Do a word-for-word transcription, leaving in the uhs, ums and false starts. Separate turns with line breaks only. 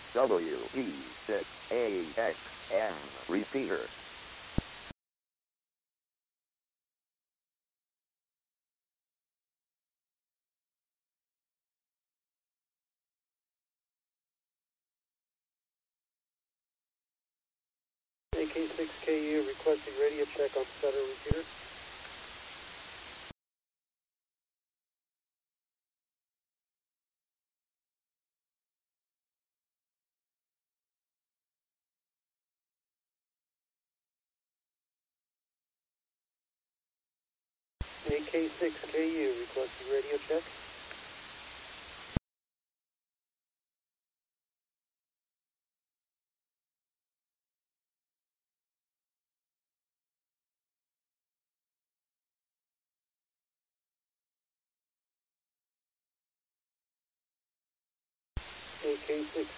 W E six A X M repeater.
A K six K U requesting radio check on stutter repeater. A K six K U requesting radio check. A K six